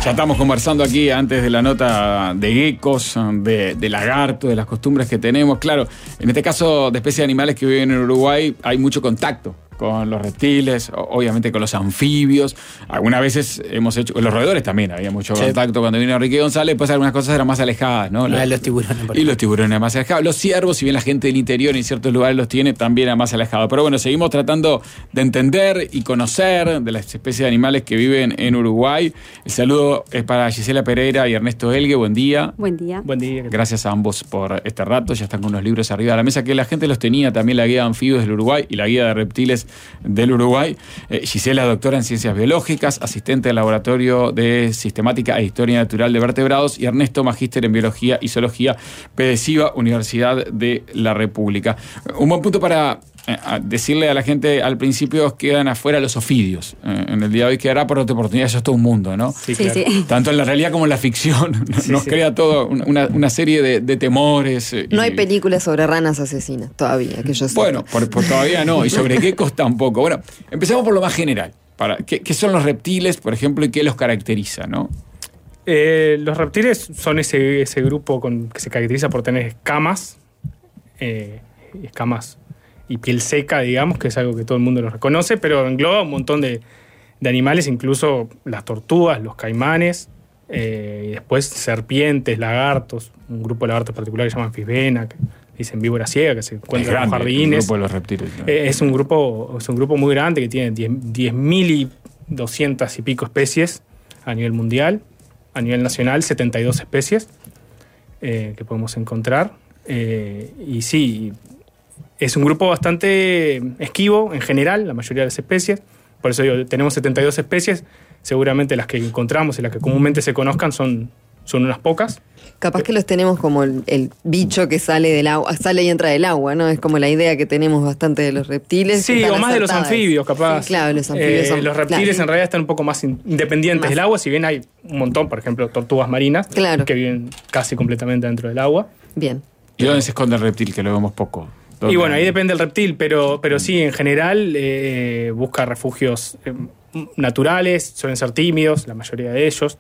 Ya estamos conversando aquí antes de la nota de geckos, de lagartos, de las costumbres que tenemos. Claro, en este caso de especies de animales que viven en Uruguay hay mucho contacto con los reptiles, obviamente con los anfibios. Algunas veces hemos hecho, con los roedores también había mucho contacto cuando vino Enrique González, pues algunas cosas eran más alejadas, ¿no? Los tiburones. Y los tiburones más alejados. Los ciervos, si bien la gente del interior en ciertos lugares los tiene, también eran más alejados. Pero bueno, seguimos tratando de entender y conocer de las especies de animales que viven en Uruguay. El saludo es para Gisela Pereira y Ernesto Elgue. Buen día. Buen día. Buen día. Gracias a ambos por este rato. Ya están con unos libros arriba de la mesa que la gente los tenía, también la guía de anfibios del Uruguay y la guía de reptiles del Uruguay. Gisela, doctora en Ciencias Biológicas, asistente del Laboratorio de Sistemática e Historia Natural de Vertebrados, y Ernesto, magíster en Biología y Zoología, PDCIVA, Universidad de la República. Un buen punto para decirle a la gente al principio: quedan afuera los ofidios. En el día de hoy quedará por otra oportunidad, eso es todo un mundo, ¿no? Sí, claro. Sí. Tanto en la realidad como en la ficción. Nos crea todo una serie de temores. No hay películas sobre ranas asesinas todavía, que yo sé. Bueno, por todavía no, y sobre geckos tampoco. Bueno, empecemos por lo más general. ¿Qué son los reptiles, por ejemplo, y qué los caracteriza, no? Los reptiles son ese grupo que se caracteriza por tener escamas y piel seca, digamos, que es algo que todo el mundo lo reconoce, pero engloba un montón de animales, incluso las tortugas, los caimanes, y después serpientes, lagartos, un grupo de lagartos particular que se llama anfisbena, que dicen víbora ciega, que se encuentra en los jardines. El grupo de los reptiles, ¿no? Es un grupo muy grande que tiene 10.200 y pico especies a nivel mundial. A nivel nacional, 72 especies que podemos encontrar. Y sí, es un grupo bastante esquivo en general, la mayoría de las especies. Por eso digo, tenemos 72 especies. Seguramente las que encontramos y las que comúnmente se conozcan son unas pocas. Capaz que los tenemos como el bicho que sale del agua, sale y entra del agua, ¿no? Es como la idea que tenemos bastante de los reptiles. Sí, o más de los anfibios, capaz. Sí, claro, los anfibios son... Los reptiles en realidad están un poco más independientes del agua, si bien hay un montón, por ejemplo, tortugas marinas, que viven casi completamente dentro del agua. Bien. ¿Y dónde se esconde el reptil, que lo vemos poco? Y bueno, ahí depende del reptil, pero sí, en general busca refugios naturales, suelen ser tímidos, la mayoría de ellos.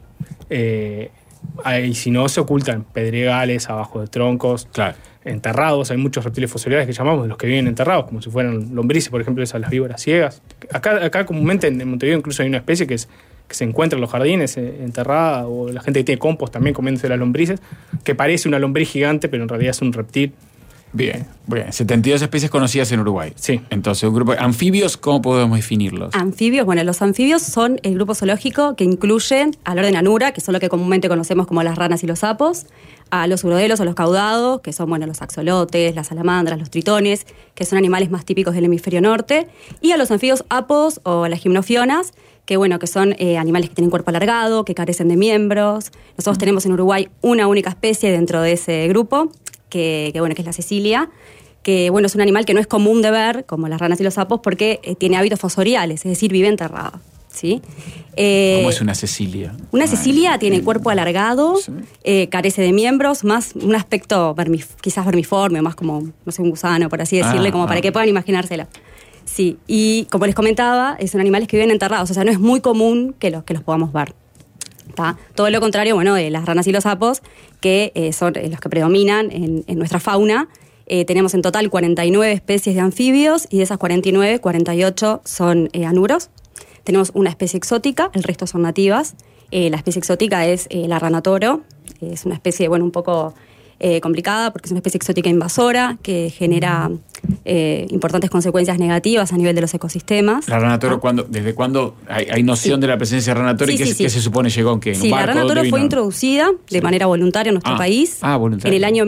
Y si no, se ocultan en pedregales, abajo de troncos, enterrados. Hay muchos reptiles fosiliares que llamamos, de los que viven enterrados, como si fueran lombrices, por ejemplo, esas las víboras ciegas. Acá comúnmente en Montevideo incluso hay una especie que se encuentra en los jardines enterrada, o la gente que tiene compost también comiéndose las lombrices, que parece una lombriz gigante, pero en realidad es un reptil. Bien. 72 especies conocidas en Uruguay. Sí. Entonces, un grupo de anfibios, ¿cómo podemos definirlos? Anfibios, bueno, los anfibios son el grupo zoológico que incluyen al orden Anura, que son lo que comúnmente conocemos como las ranas y los sapos, a los urodelos o los caudados, que son, bueno, los axolotes, las salamandras, los tritones, que son animales más típicos del hemisferio norte, y a los anfibios apos o las gimnofionas, que bueno, que son animales que tienen cuerpo alargado, que carecen de miembros. Nosotros tenemos en Uruguay una única especie dentro de ese grupo, que es la cecilia, que bueno, es un animal que no es común de ver, como las ranas y los sapos, porque tiene hábitos fosoriales, es decir, vive enterrado, ¿sí? ¿Cómo es una cecilia? Una cecilia tiene cuerpo alargado, carece de miembros, más un aspecto quizás vermiforme, más como, no sé, un gusano, por así decirle, para que puedan imaginársela. Sí, y como les comentaba, son animales que viven enterrados, o sea, no es muy común que los podamos ver. ¿Tá? Todo lo contrario, bueno, de las ranas y los sapos, que son los que predominan en nuestra fauna. Tenemos en total 49 especies de anfibios, y de esas 49, 48 son anuros. Tenemos una especie exótica, el resto son nativas. La especie exótica es la rana toro. Es una especie, bueno, un poco complicada, porque es una especie exótica invasora que genera importantes consecuencias negativas a nivel de los ecosistemas. La rana toro, ¿desde cuándo hay noción de la presencia de rana toro y qué se supone llegó? ¿En un barco? La rana toro fue introducida de manera voluntaria en nuestro país en el año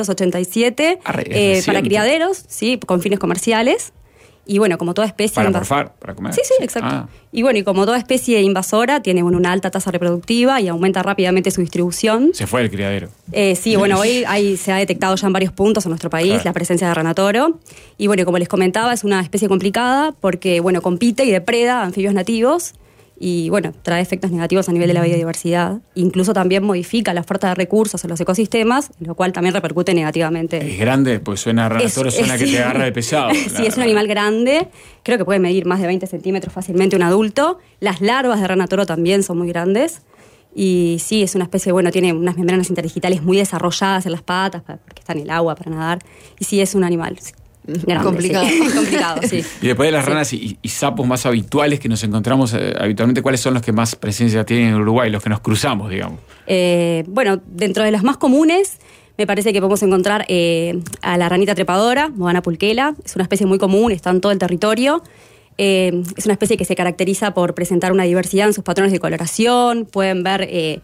1987 para criaderos, con fines comerciales. Y bueno, como toda especie... Para morfar, para comer. Sí, exacto. Y bueno, y como toda especie invasora, tiene una alta tasa reproductiva y aumenta rápidamente su distribución. Se fue el criadero. Sí, bueno, hoy se ha detectado ya en varios puntos en nuestro país la presencia de rana toro. Y bueno, como les comentaba, es una especie complicada porque, bueno, compite y depreda a anfibios nativos. Y bueno, trae efectos negativos a nivel de la biodiversidad. Incluso también modifica la oferta de recursos en los ecosistemas, lo cual también repercute negativamente. Es grande, pues suena a rana toro, suena que te agarra de pesado. Sí, es un animal grande, creo que puede medir más de 20 centímetros fácilmente un adulto. Las larvas de rana toro también son muy grandes. Y sí, es una especie, bueno, tiene unas membranas interdigitales muy desarrolladas en las patas, porque está en el agua para nadar. Y sí, es un animal grande, complicado. Sí. Complicado, sí. Y después de las ranas y sapos más habituales que nos encontramos habitualmente, ¿cuáles son los que más presencia tienen en Uruguay, los que nos cruzamos, digamos? Bueno, dentro de los más comunes, me parece que podemos encontrar a la ranita trepadora, Movana pulquela. Es una especie muy común, está en todo el territorio. Es una especie que se caracteriza por presentar una diversidad en sus patrones de coloración. Pueden ver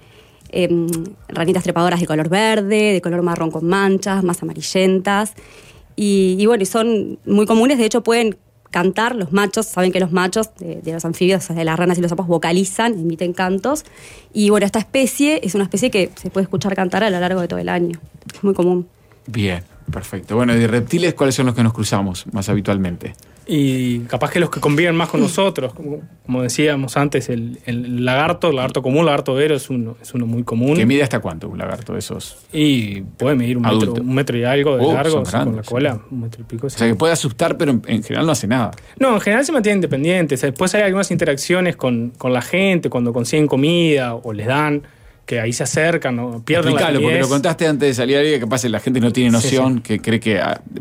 ranitas trepadoras de color verde, de color marrón con manchas, más amarillentas. Y bueno, y son muy comunes. De hecho, pueden cantar los machos. Saben que los machos de los anfibios, de las ranas y los sapos, vocalizan, emiten cantos. Y bueno, esta especie es una especie que se puede escuchar cantar a lo largo de todo el año. Es muy común. Bien, perfecto. Bueno, y de reptiles, ¿cuáles son los que nos cruzamos más habitualmente? Y capaz que los que conviven más con nosotros, como decíamos antes, el lagarto común, el lagarto vero es uno muy común. ¿Que mide hasta cuánto un lagarto de esos? Y puede medir un metro y algo de largo, son grandes, con la cola, 1 metro y pico. O sea, que puede asustar, pero en general no hace nada. No, en general se mantienen independientes. Después hay algunas interacciones con la gente, cuando consiguen comida o les dan, que ahí se acercan, ¿no? Pierden la Explicalo, porque timidez. lo contaste antes de salir al aire, que pasa, la gente no tiene noción, que cree que,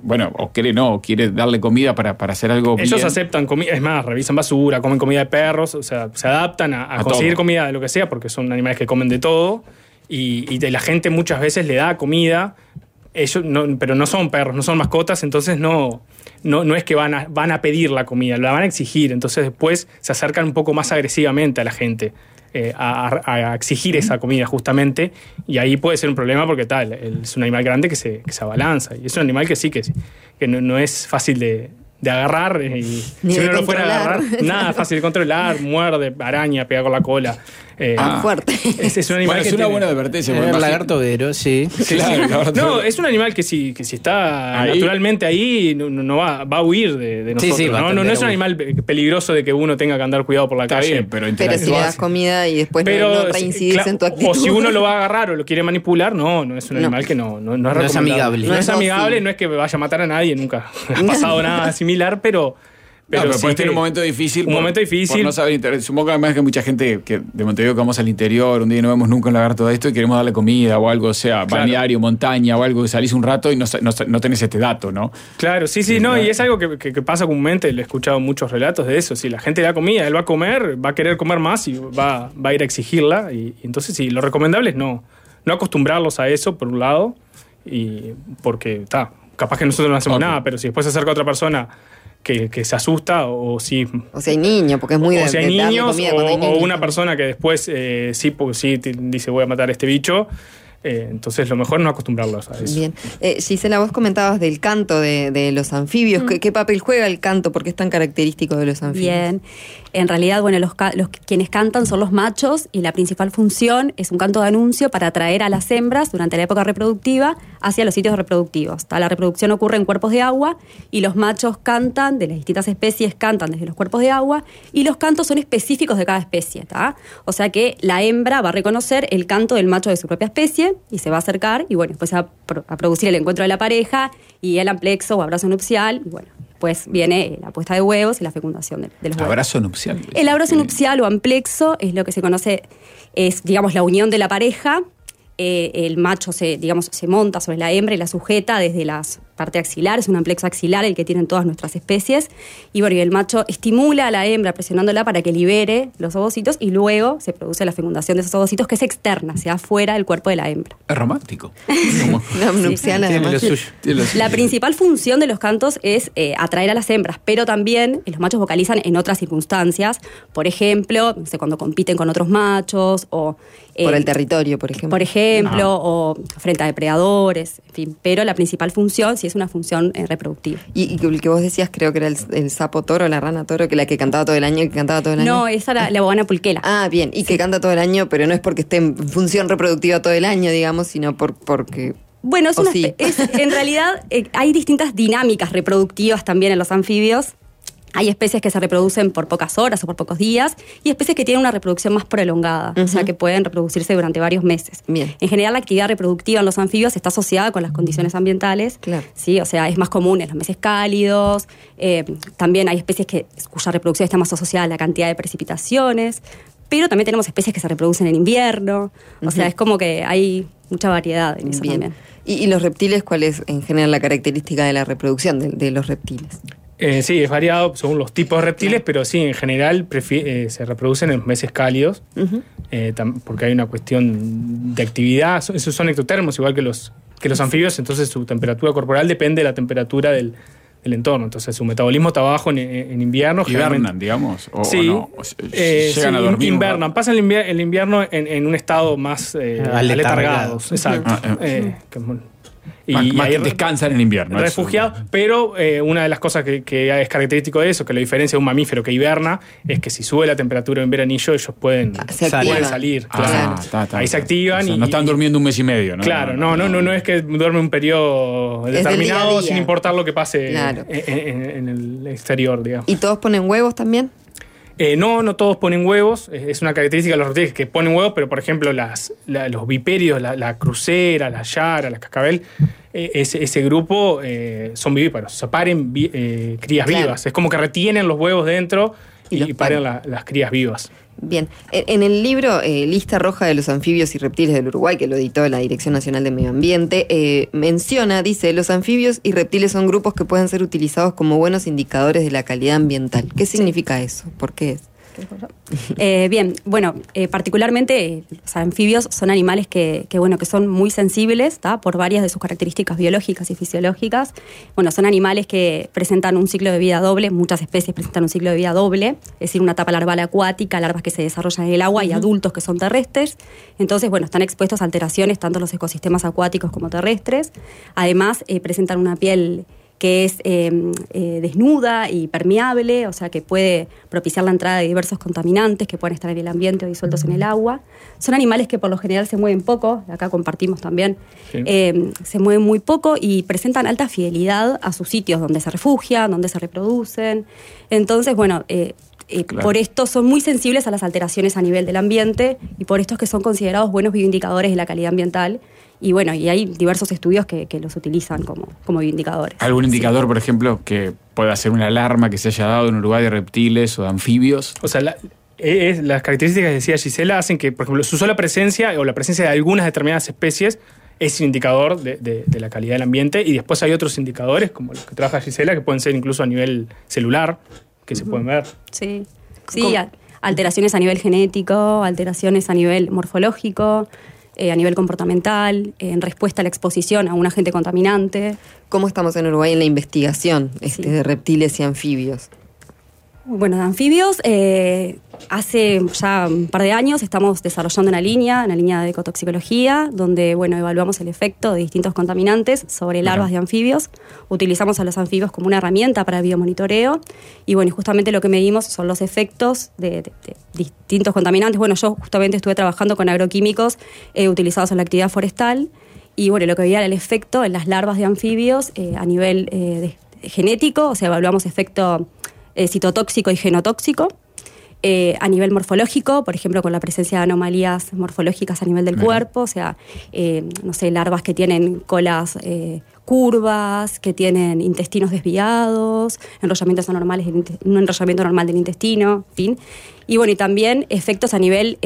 o quiere darle comida para hacer algo Ellos bien. aceptan comida, es más, revisan basura, comen comida de perros, o sea, se adaptan a conseguir todo. comida de lo que sea, porque son animales que comen de todo, y la gente muchas veces le da comida, ellos pero no son perros, no son mascotas, entonces no es que van a pedir la comida, la van a exigir, entonces después se acercan un poco más agresivamente a la gente. A exigir esa comida justamente, y ahí puede ser un problema porque es un animal grande que se abalanza, y es un animal que sí que no es fácil de agarrar, y Ni si de uno lo fuera a controlar. agarrar, nada fácil de controlar, muerde, araña, pega con la cola. Fuerte. Es un animal Bueno, que es una tiene- buena advertencia. porque El imagínate- lagarto vero, sí. Claro, el lagarto No, vero. es un animal que si está Ahí. naturalmente ahí, no va a huir de Sí, nosotros. sí, va a no tender es un a huir. animal peligroso de que uno tenga que andar cuidado por la Está calle. bien, pero Pero si le das interactúas. comida y después no reincidís en tu actitud. O si uno lo va a agarrar o lo quiere manipular, no es un animal que no es recomendable. amigable. No es No es amigable, dócil. no es que vaya a matar a nadie, nunca ha pasado nada similar, pero Pero sí puedes que- tener un momento difícil. Un momento difícil. Por no saber supongo que además que mucha gente que de Montevideo que vamos al interior, un día no vemos nunca un lagarto de esto y queremos darle comida o algo, o sea, Claro. balneario, montaña o algo, que salís un rato y no tenés este dato, ¿no? Claro, sí, no, claro. y es algo que pasa comúnmente, le he escuchado muchos relatos de eso. Si la gente le da comida, él va a comer, va a querer comer más y va a ir a exigirla. Y entonces, sí, lo recomendable es no acostumbrarlos a eso, por un lado, y porque capaz que nosotros no hacemos Ok. nada, pero si después se acerca otra persona que se asusta, o si O sea, hay niños, porque es muy o si hay de darle niños, comida cuando hay o niños. una persona que después dice voy a matar a este bicho, entonces lo mejor es no acostumbrarlos a eso. Bien. Gisela, vos comentabas del canto de los anfibios. ¿Qué papel juega el canto? ¿Por qué es tan característico de los anfibios? Bien. En realidad, bueno, quienes cantan son los machos y la principal función es un canto de anuncio para atraer a las hembras durante la época reproductiva hacia los sitios reproductivos. La reproducción ocurre en cuerpos de agua y los machos cantan, de las distintas especies cantan desde los cuerpos de agua, y los cantos son específicos de cada especie. O sea que la hembra va a reconocer el canto del macho de su propia especie y se va a acercar y bueno, después se va a producir el encuentro de la pareja y el amplexo o abrazo nupcial y bueno, después viene la puesta de huevos y la fecundación de los huevos. Abrazo nupcial. El abrazo nupcial o amplexo es lo que se conoce, es digamos la unión de la pareja. El macho se monta sobre la hembra y la sujeta desde la parte axilar, es un amplexo axilar el que tienen todas nuestras especies, y bueno, y el macho estimula a la hembra presionándola para que libere los ovocitos y luego se produce la fecundación de esos ovocitos, que es externa, hacia afuera del cuerpo de la hembra. Es romántico. Como- La nupcial, Tiene además. lo suyo. Tiene lo suyo. La principal función de los cantos es atraer a las hembras, pero también los machos vocalizan en otras circunstancias, por ejemplo, no sé, cuando compiten con otros machos o Por el territorio, por ejemplo. o frente a depredadores, en fin, pero la principal función sí es una función reproductiva. Y el que vos decías, creo que era el sapo toro, la rana toro, que la que cantaba todo el año, No, esa era la Movana pulquela. Ah, bien, y que canta todo el año, pero no es porque esté en función reproductiva todo el año, digamos, sino porque... Bueno, ¿O sí? en realidad hay distintas dinámicas reproductivas también en los anfibios. Hay especies que se reproducen por pocas horas o por pocos días y especies que tienen una reproducción más prolongada, o sea que pueden reproducirse durante varios meses. Bien. En general, la actividad reproductiva en los anfibios está asociada con las condiciones ambientales. Claro. ¿Sí? O sea, es más común en los meses cálidos. También hay especies cuya reproducción está más asociada a la cantidad de precipitaciones. pero también tenemos especies que se reproducen en invierno. O sea, es como que hay mucha variedad en eso también. ¿Y los reptiles, cuál es en general la característica de la reproducción de los reptiles? Sí, es variado según los tipos de reptiles, pero sí, en general se reproducen en los meses cálidos, porque hay una cuestión de actividad. Esos son ectotermos, igual que los anfibios, entonces su temperatura corporal depende de la temperatura del entorno. Entonces su metabolismo está bajo en invierno. ¿Hibernan, digamos? Sí, ¿O no? ¿Llegan a dormir? Invernan. Pasan el invierno en un estado más aletargados. Exacto. Y ahí descansan en invierno. Refugiados, pero una de las cosas que es característico de eso, que la diferencia de un mamífero que hiberna, es que si sube la temperatura en veranillo, ellos pueden salir. Claro. Ahí se activan. O sea, no están durmiendo un mes y medio, ¿no? Claro, no es que duerme un periodo determinado día sin importar lo que pase en el exterior, digamos. ¿Y todos ponen huevos también? No todos ponen huevos. Es una característica de los reptiles que ponen huevos, pero por ejemplo los viperios, la crucera, la yara, la cascabel, ese grupo son vivíparos. O sea, paren crías vivas. Es como que retienen los huevos dentro y paren las crías vivas. Bien. En el libro Lista Roja de los Anfibios y Reptiles del Uruguay, que lo editó la Dirección Nacional de Medio Ambiente, dice, los anfibios y reptiles son grupos que pueden ser utilizados como buenos indicadores de la calidad ambiental. ¿Qué significa eso? ¿Por qué es? Bien, bueno, particularmente los anfibios son animales que son muy sensibles, ¿tá? Por varias de sus características biológicas y fisiológicas. Bueno, son animales que presentan un ciclo de vida doble, muchas especies presentan un ciclo de vida doble, es decir, una etapa larval acuática, larvas que se desarrollan en el agua y adultos que son terrestres. Entonces, bueno, están expuestos a alteraciones tanto en los ecosistemas acuáticos como terrestres. Además, presentan una piel que es desnuda y permeable, o sea que puede propiciar la entrada de diversos contaminantes que pueden estar en el ambiente o disueltos en el agua. Son animales que por lo general se mueven poco, acá compartimos también, se mueven muy poco y presentan alta fidelidad a sus sitios donde se refugian, donde se reproducen. Entonces, bueno, por esto son muy sensibles a las alteraciones a nivel del ambiente y por esto es que son considerados buenos bioindicadores de la calidad ambiental. Y bueno, y hay diversos estudios que los utilizan como bioindicadores. ¿Algún indicador, por ejemplo, que pueda ser una alarma que se haya dado en Uruguay de reptiles o de anfibios? O sea, las características que decía Gisela hacen que, por ejemplo, su sola presencia o la presencia de algunas determinadas especies es un indicador de la calidad del ambiente, y después hay otros indicadores, como los que trabaja Gisela, que pueden ser incluso a nivel celular, que se pueden ver. Sí, alteraciones a nivel genético, alteraciones a nivel morfológico, a nivel comportamental, en respuesta a la exposición a un agente contaminante. ¿Cómo estamos en Uruguay en la investigación de reptiles y anfibios? Bueno, de anfibios, hace ya un par de años estamos desarrollando una línea de ecotoxicología, donde evaluamos el efecto de distintos contaminantes sobre larvas de anfibios. Utilizamos a los anfibios como una herramienta para el biomonitoreo y justamente lo que medimos son los efectos de distintos contaminantes. Yo justamente estuve trabajando con agroquímicos utilizados en la actividad forestal y lo que veía era el efecto en las larvas de anfibios a nivel genético, o sea, evaluamos efecto citotóxico y genotóxico. A nivel morfológico, por ejemplo, con la presencia de anomalías morfológicas a nivel del cuerpo, o sea, larvas que tienen colas curvas, que tienen intestinos desviados, enrollamientos anormales, un enrollamiento normal del intestino, en fin. Y también efectos a nivel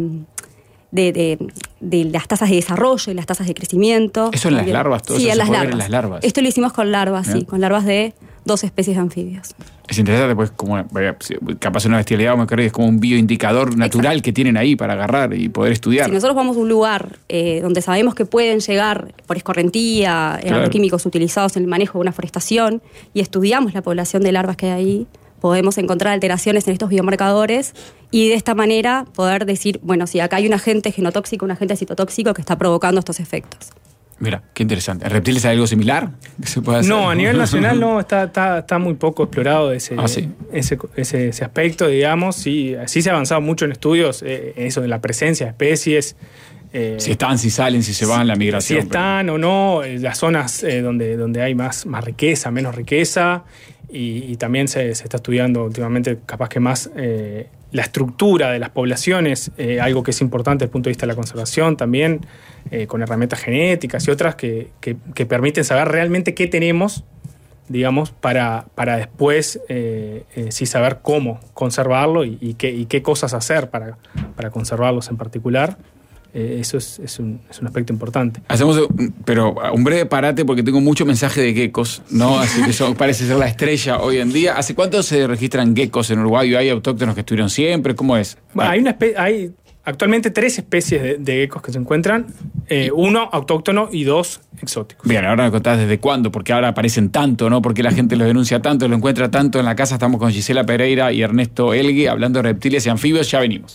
de las tasas de desarrollo y las tasas de crecimiento. ¿Eso en las larvas? ¿Todo sí, eso en se las puede larvas. ver en las larvas? Esto lo hicimos con larvas, sí, con larvas de 2 especies de anfibios. Es interesante, pues, como capaz una bestialidad, es como un bioindicador natural que tienen ahí para agarrar y poder estudiar. Si nosotros vamos a un lugar donde sabemos que pueden llegar por escorrentía, agroquímicos utilizados en el manejo de una forestación, y estudiamos la población de larvas que hay ahí, podemos encontrar alteraciones en estos biomarcadores y de esta manera poder decir, si acá hay un agente genotóxico, un agente citotóxico que está provocando estos efectos. Mira, qué interesante. ¿En reptiles hay algo similar que se puede hacer? No, a nivel nacional no, está muy poco explorado ese aspecto, digamos. Sí se ha avanzado mucho en estudios, eso de la presencia de especies. Si están, si salen, si se van, la migración. Si están o no, las zonas donde hay más riqueza, menos riqueza. Y también se está estudiando últimamente, capaz que más, la estructura de las poblaciones, algo que es importante desde el punto de vista de la conservación también, con herramientas genéticas y otras que permiten saber realmente qué tenemos digamos, para después sí saber cómo conservarlo y qué cosas hacer para conservarlos en particular. Eso es un aspecto importante. Hacemos, pero un breve parate porque tengo mucho mensaje de geckos, ¿no? Así que eso parece ser la estrella hoy en día. ¿Hace cuánto se registran geckos en Uruguay? ¿Hay autóctonos que estuvieron siempre? ¿Cómo es? Bueno, hay actualmente 3 especies de geckos que se encuentran, 1 autóctono y 2 exóticos. Bien, ahora me contás desde cuándo, porque ahora aparecen tanto, ¿no? Porque la gente los denuncia tanto, lo encuentra tanto en la casa. Estamos con Gisela Pereira y Ernesto Elgue hablando de reptiles y anfibios. Ya venimos.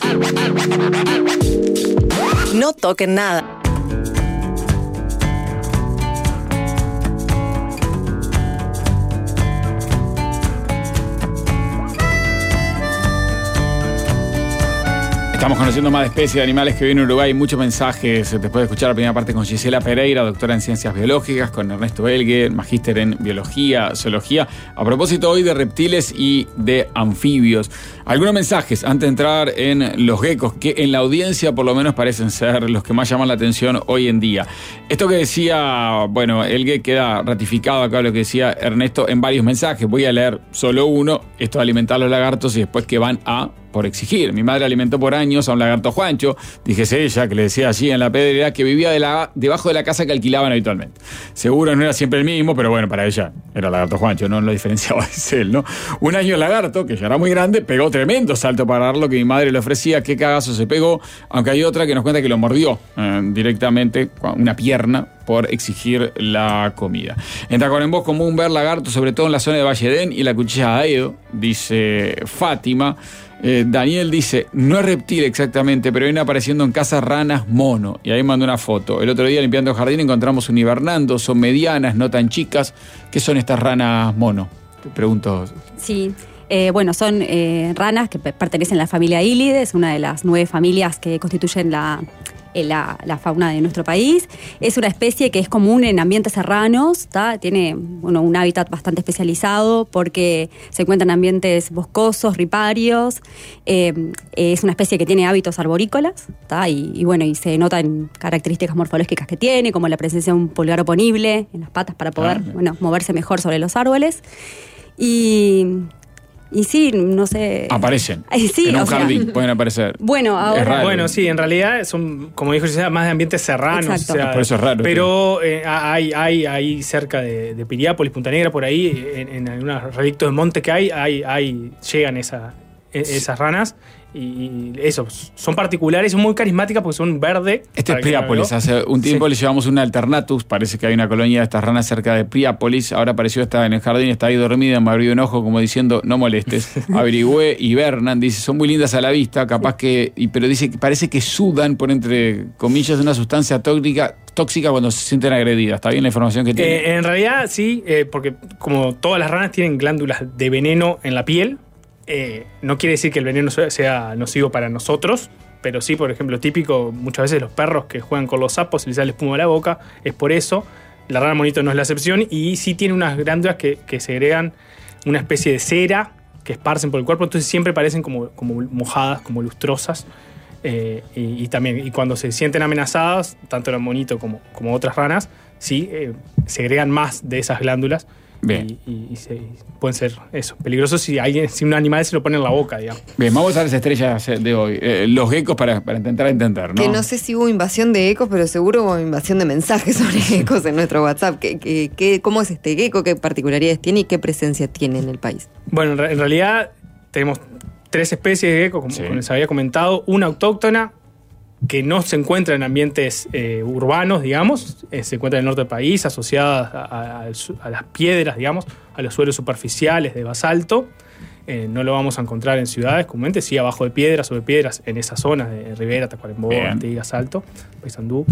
No toquen nada. Estamos conociendo más de especies de animales que viven en Uruguay. Muchos mensajes después de escuchar la primera parte con Gisela Pereira, doctora en Ciencias Biológicas, con Ernesto Elgue, magíster en Biología, Zoología. A propósito hoy de reptiles y de anfibios. Algunos mensajes antes de entrar en los geckos, que en la audiencia por lo menos parecen ser los que más llaman la atención hoy en día. Esto que decía, bueno, Elgue queda ratificado acá lo que decía Ernesto en varios mensajes. Voy a leer solo uno, esto de alimentar a los lagartos y después que van por exigir. Mi madre alimentó por años a un lagarto Juancho, dijese ella, que le decía allí en la Pedrera, que vivía debajo de la casa que alquilaban habitualmente. Seguro no era siempre el mismo, pero bueno, para ella era lagarto Juancho, no lo diferenciaba de él, ¿no? Un año el lagarto, que ya era muy grande, pegó tremendo salto para dar lo que mi madre le ofrecía, qué cagazo se pegó, aunque hay otra que nos cuenta que lo mordió directamente, una pierna, por exigir la comida. En Tacuarembó es común ver lagartos, sobre todo en la zona de Valledén y la Cuchilla de Aedo, dice Fátima. Daniel dice, no es reptil exactamente, pero vienen apareciendo en casa ranas mono. Y ahí mandó una foto. El otro día limpiando el jardín encontramos un hibernando, son medianas, no tan chicas. ¿Qué son estas ranas mono? Te pregunto. Sí, bueno, son ranas que pertenecen a la familia Ilides, una de las 9 familias que constituyen la fauna de nuestro país. Es una especie que es común en ambientes serranos, tiene un hábitat bastante especializado porque se encuentra en ambientes boscosos, riparios. Es una especie que tiene hábitos arborícolas, y se notan características morfológicas que tiene, como la presencia de un pulgar oponible en las patas para poder moverse mejor sobre los árboles. Y sí, no sé. Aparecen. Sí, en un jardín pueden aparecer. Bueno, ahora. Bueno, sí, en realidad son, como dijo Gisela, más de ambientes serranos. Exacto. Por eso es raro. Pero hay cerca de Piriápolis, Punta Negra, por ahí, en algunos relictos de monte que llegan esas ranas. Y eso, son particulares, son muy carismáticas porque son verde. Este es Piriápolis. Hace un tiempo le llevamos un alternatus. Parece que hay una colonia de estas ranas cerca de Piriápolis. Ahora apareció, está en el jardín, está ahí dormida, me abrió un ojo como diciendo, no molestes. Averigüé y Bernan dice, son muy lindas a la vista, capaz que... pero dice que parece que sudan, por entre comillas, una sustancia tóxica cuando se sienten agredidas. ¿Está bien la información que tiene? En realidad sí, porque como todas las ranas tienen glándulas de veneno en la piel, no quiere decir que el veneno sea nocivo para nosotros, pero sí, por ejemplo, típico, muchas veces los perros que juegan con los sapos y les sale espuma a la boca, es por eso. La rana monito no es la excepción y sí tiene unas glándulas que segregan una especie de cera que esparcen por el cuerpo, entonces siempre parecen como mojadas, como lustrosas. Y también, y cuando se sienten amenazadas, tanto la monito como otras ranas, sí, segregan más de esas glándulas. Bien. Y pueden ser peligrosos si un animal se lo pone en la boca, digamos. Bien, vamos a las estrellas de hoy. Los geckos para intentar entender, ¿no? Que no sé si hubo invasión de geckos, pero seguro hubo invasión de mensajes sobre geckos en nuestro WhatsApp. ¿Cómo es este gecko? ¿Qué particularidades tiene y qué presencia tiene en el país? Bueno, en realidad tenemos 3 especies de gecko, como les había comentado. Una autóctona, que no se encuentra en ambientes urbanos, digamos, se encuentra en el norte del país, asociada a las piedras, digamos, a los suelos superficiales de basalto. No lo vamos a encontrar en ciudades comúnmente, sí abajo de piedras, sobre piedras, en esas zonas de Rivera, Tacuarembó, Artigas, Salto, Paysandú.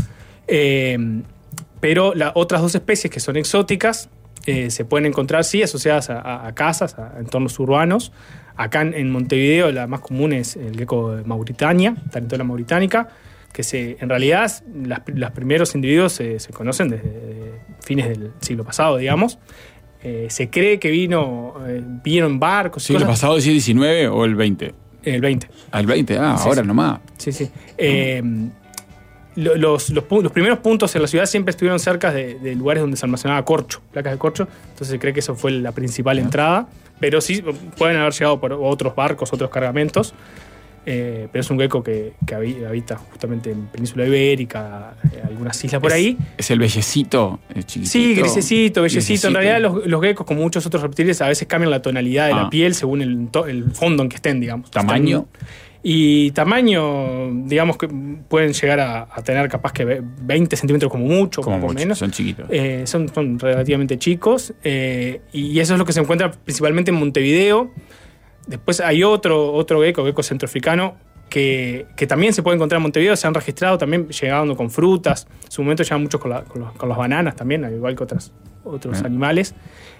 Pero las otras 2 especies que son exóticas se pueden encontrar, sí, asociadas a casas, a entornos urbanos. Acá en Montevideo la más común es el gecko de Mauritania, Tarentola mauritànica, que en realidad los primeros individuos se conocen desde fines del siglo pasado, digamos. Se cree que vino en barcos. ¿Siglo pasado es el 19 o el 20? El 20. ¿Al 20? Sí, ahora nomás. Sí. los primeros puntos en la ciudad siempre estuvieron cerca de lugares donde se almacenaba corcho, placas de corcho. Entonces se cree que eso fue la principal entrada. Pero sí pueden haber llegado por otros barcos, otros cargamentos. Pero es un gecko que habita justamente en Península Ibérica, algunas islas por ahí. ¿Es el bellecito chiquitito? Sí, grisecito, bellecito. En realidad los geckos, como muchos otros reptiles, a veces cambian la tonalidad de la piel según el fondo en que estén, digamos. ¿Tamaño? Y tamaño, digamos que pueden llegar a tener capaz que 20 centímetros como mucho, como mucho, menos. Son chiquitos. Son relativamente chicos. Y eso es lo que se encuentra principalmente en Montevideo. Después hay otro gecko centroafricano, que también se puede encontrar en Montevideo. Se han registrado también llegando con frutas. En su momento llegan muchos con las bananas también, al igual que otros animales.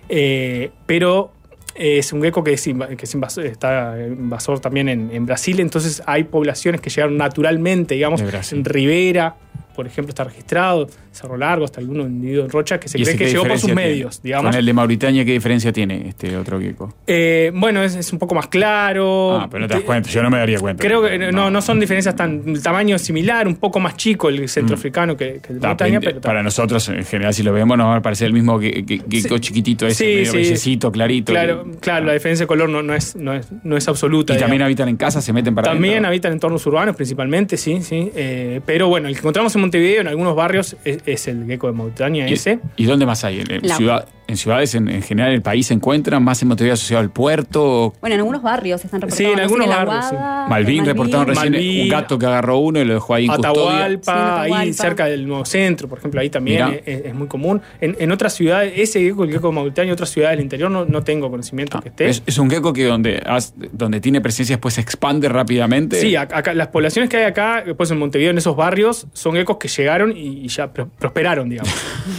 Pero es un gecko que está invasor también en Brasil. Entonces hay poblaciones que llegaron naturalmente, digamos, en Rivera, por ejemplo, está registrado, Cerro Largo, hasta alguno individuo en Rocha, que se cree que llegó por sus medios, digamos. Con el de Mauritania, ¿qué diferencia tiene este otro gecko? Bueno, es un poco más claro. Pero no te das cuenta, yo no me daría cuenta. Creo que no son diferencias tan... El tamaño es similar, un poco más chico el centroafricano que el de Mauritania. Pero para nosotros, en general, si lo vemos, nos va a parecer el mismo gecko chiquitito ese, medio bellecito, clarito. Claro, la diferencia de color no es absoluta. ¿Y también habitan en casa, se meten para También adentro? Habitan en entornos urbanos principalmente, sí. Pero bueno, el que encontramos en Montevideo, en algunos barrios, es el gecko de Mauritania ese. ¿Y dónde más hay? ¿En ciudades en general del país se encuentran? ¿Más en Montevideo asociado al puerto? Bueno, en algunos barrios están reportados. Sí, en algunos barrios. Sí. Malvin reportaron recién un gato que agarró uno y lo dejó ahí en Atahualpa, ahí cerca del Nuevo Centro, por ejemplo, ahí también es muy común. En otras ciudades, ese gecko, el gecko de Mauritania, otras ciudades del interior, no tengo conocimiento que esté. Es un gecko que donde tiene presencia después se expande rápidamente. Sí, acá, las poblaciones que hay acá, después en Montevideo, en esos barrios, son geckos que llegaron y ya prosperaron, digamos.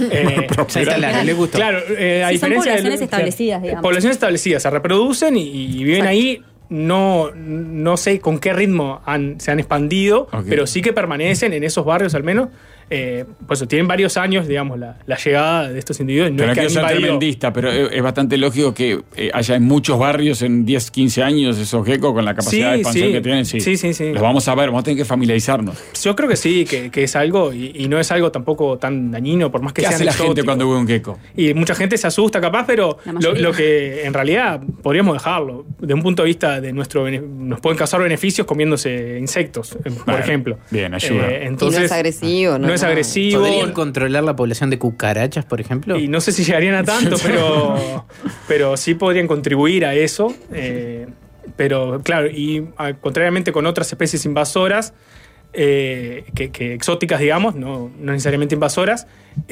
Le gusta. Claro, a diferencia son poblaciones establecidas, digamos. Poblaciones establecidas, se reproducen y viven ahí. No sé con qué ritmo se han expandido, pero sí que permanecen en esos barrios al menos. Por eso tienen varios años, digamos, la llegada de estos individuos. No quiero ser tremendista, pero es bastante lógico que haya en muchos barrios en 10, 15 años esos geckos con la capacidad de expansión que tienen. Sí. Los vamos a ver, vamos a tener que familiarizarnos. Yo creo que sí, que es algo, y no es algo tampoco tan dañino, por más que ¿Qué sean hace la exóticos. gente cuando ve un gecko? Y mucha gente se asusta capaz, pero lo que en realidad podríamos dejarlo. De un punto de vista de nos pueden causar beneficios comiéndose insectos, por ejemplo. Bien, ayuda. Entonces, y no es agresivo, ¿no? No es agresivo. ¿Podrían controlar la población de cucarachas, por ejemplo? Y no sé si llegarían a tanto, pero sí podrían contribuir a eso. Pero claro, y contrariamente con otras especies invasoras, que exóticas, digamos, no necesariamente invasoras,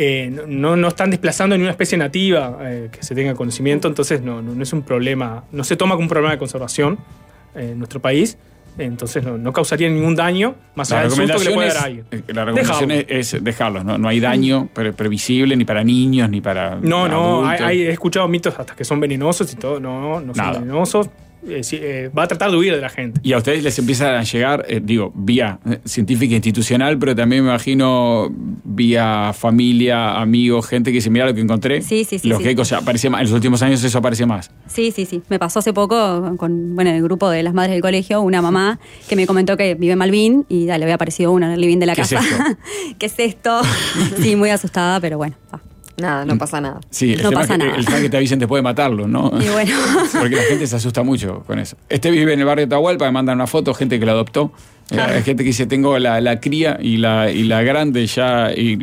no están desplazando ni una especie nativa que se tenga conocimiento, entonces no es un problema, no se toma como un problema de conservación en nuestro país. Entonces no causaría ningún daño más allá del susto que le puede dar a alguien. La recomendación es dejarlos, no hay daño previsible ni para niños ni para adultos. He escuchado mitos hasta que son venenosos y todo, no son venenosos. Va a tratar de huir de la gente. Y a ustedes les empiezan a llegar, vía científica institucional, pero también me imagino vía familia, amigos, gente que dice, mira lo que encontré. Sí. Los geckos aparecen más. En los últimos años eso aparece más. Sí. Me pasó hace poco con el grupo de las madres del colegio, una mamá que me comentó que vive en Malvin y le había aparecido uno en el living de la casa. ¿Qué es esto? ¿Qué es esto? Sí, muy asustada, pero bueno. Nada, no pasa nada. Sí, el tema es que el que te avisen después de matarlo, ¿no? Y bueno. Porque la gente se asusta mucho con eso. Vive en el barrio de Atahualpa, me mandan una foto, gente que lo adoptó. Hay gente que dice, tengo la cría y la grande ya y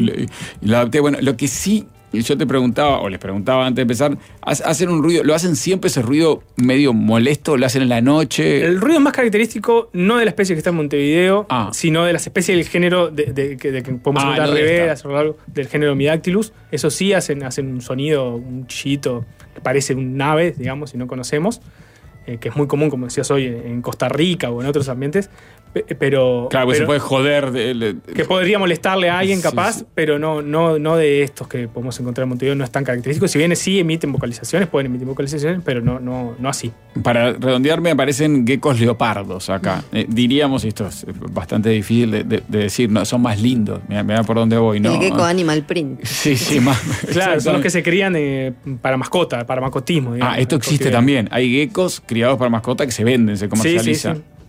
la adopté. Bueno, lo que sí, yo te preguntaba, o les preguntaba antes de empezar, ¿hacen un ruido? ¿Lo hacen siempre ese ruido medio molesto? ¿Lo hacen en la noche? El ruido más característico, no de la especie que está en Montevideo, sino de las especies del género de que podemos encontrar Rivera, del género Midactylus. Eso sí, hacen un sonido, un chillito que parece un ave, digamos, si no conocemos, que es muy común, como decías hoy, en Costa Rica o en otros ambientes. Pero se puede joder. Que podría molestarle a alguien capaz, pero no de estos que podemos encontrar en Montevideo, no es tan característico. Si bien sí emiten vocalizaciones, pueden emitir vocalizaciones, pero no así. Para redondear, me aparecen geckos leopardos acá. Diríamos, esto es bastante difícil de decir, no, son más lindos. Mirá por dónde voy, ¿no? El gecko animal print. Sí, más. Claro, son los que se crían para mascota, para mascotismo. Digamos, esto existe también. Hay geckos criados para mascota que se venden, se comercializan. Sí.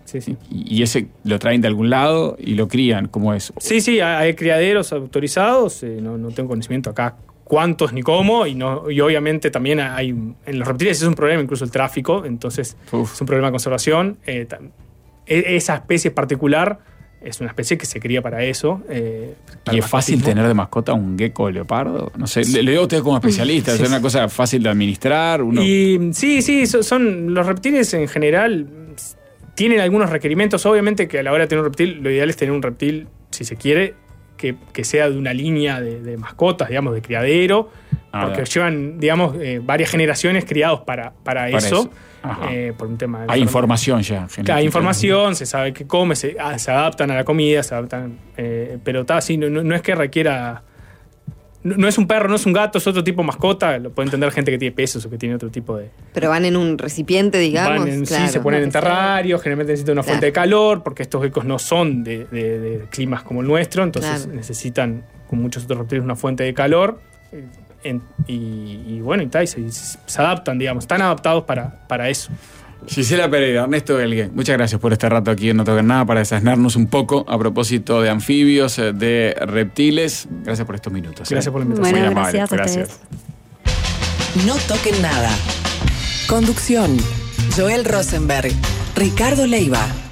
Sí. Y ese lo traen de algún lado y lo crían, ¿cómo es? Sí, hay criaderos autorizados, no tengo conocimiento acá cuántos ni cómo, y obviamente también hay, en los reptiles es un problema incluso el tráfico, entonces es un problema de conservación. Esa especie particular es una especie que se cría para eso. ¿Y es fácil tener de mascota un gecko leopardo? No sé, le digo a usted como especialista, ¿es una cosa fácil de administrar? Y son los reptiles en general tienen algunos requerimientos. Obviamente que a la hora de tener un reptil, lo ideal es tener un reptil, si se quiere, que sea de una línea de mascotas, digamos, de criadero, porque llevan, digamos, varias generaciones criados para eso. Por un tema de hay información ya. Hay información, se sabe qué come, se adaptan a la comida, pero sí, no es que requiera... No es un perro, no es un gato, es otro tipo de mascota. Lo puede entender gente que tiene pesos o que tiene otro tipo de... Pero van en un recipiente, digamos. Sí, se ponen en terrarios, generalmente necesitan una fuente de calor, porque estos geckos no son de climas como el nuestro, entonces necesitan, como muchos otros reptiles, una fuente de calor. Y se adaptan, digamos, están adaptados para eso. Gisela Pereira, Ernesto Elgue, muchas gracias por este rato aquí en No Toquen Nada para desasnarnos un poco a propósito de anfibios, de reptiles. Gracias por estos minutos. Gracias por la invitación. Bueno, muy amable. gracias. No Toquen Nada. Conducción: Joel Rosenberg, Ricardo Leiva.